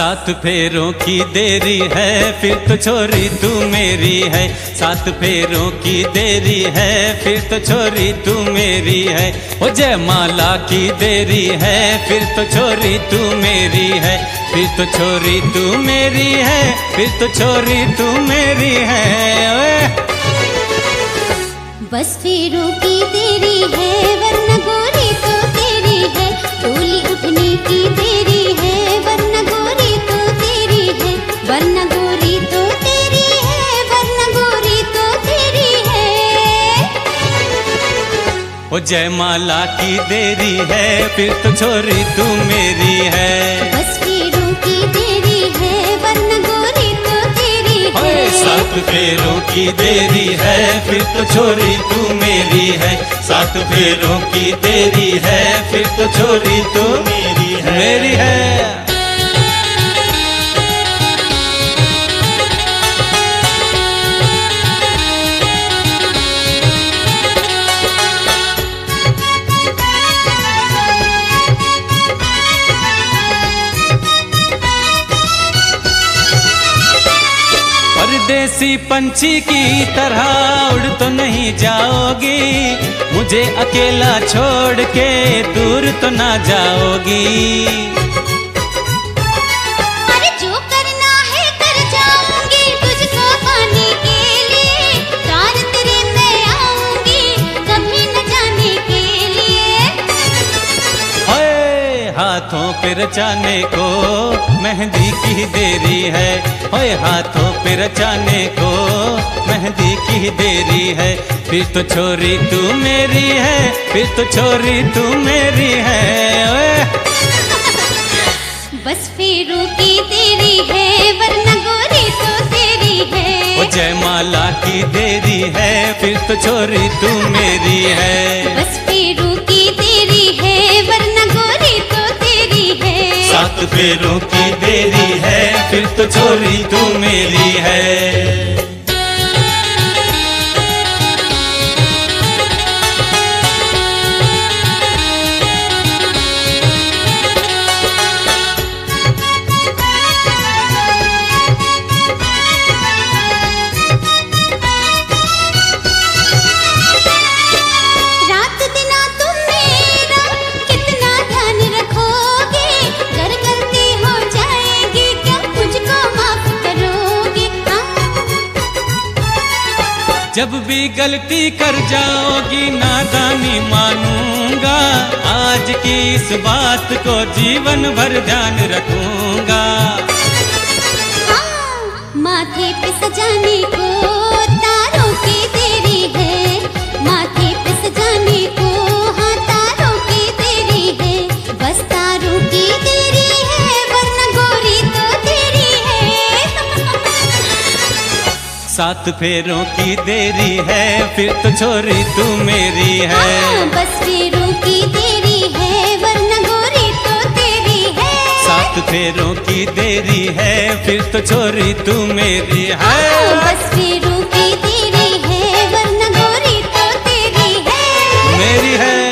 सात फेरों की देरी है फिर तो छोरी तू मेरी है। सात फेरों की देरी है फिर तो छोरी तू मेरी है। ओ जयमाला की देरी है फिर तो छोरी तू मेरी है। फिर तो छोरी तू मेरी है, फिर तो छोरी तू मेरी है। ओए बस फेरों की देरी है वरना गोरी तो तेरी है। डोली उठने की देरी है वरना गोरी तो तेरी है। वरना गोरी तो तेरी है, वरना गोरी तो तेरी है। ओ जयमाला की देरी है फिर तो छोरी तू मेरी है। बस फेरों की देरी है वरना गोरी तो तेरी है। सात फेरों की देरी है फिर तो छोरी तू मेरी है। सात फेरों की देरी है फिर तो छोरी तू मेरी है। परदेसी पंछी की तरह उड़ तो नहीं जाओगी, मुझे अकेला छोड़ के दूर तो ना जाओगी। अरे जो करना है कर जाऊंगी तुझको पाने के लिए। प्यार तेरे मैं आऊंगी कभी न जाने के लिए। होए हाथों पे रचाने को मेहंदी की देरी है। होए हाथों पे रचाने को मेहंदी की देरी है। फिर तो छोरी तू मेरी है, फिर तो छोरी तू मेरी है। ओए बस फेरों की देरी है वरना गोरी तो तेरी है। ओ जयमाला की देरी है फिर तो छोरी तू मेरी है। बस फेरों की देरी है वरना गोरी तो तेरी है। सात फेरों की देरी है फिर तो छोरी तू मेरी है। जब भी गलती कर जाओगी नादानी मानूंगा। आज की इस बात को जीवन भर ध्यान रखूंगा। हाँ, माथे पे सजाने को तारों की देरी है। माथे पे सजाने को हाँ तारों की देरी है। बस तारों की देरी है वरना गोरी तो तेरी है। सात फेरों की देरी है फिर तो छोरी तू मेरी है। हाँ, बस फेरों की देरी है वरना गोरी तो तेरी है। सात फेरों की देरी है फिर तो छोरी तू मेरी है। हाँ, बस फेरों की देरी है वरना गोरी तो तेरी है। मेरी है।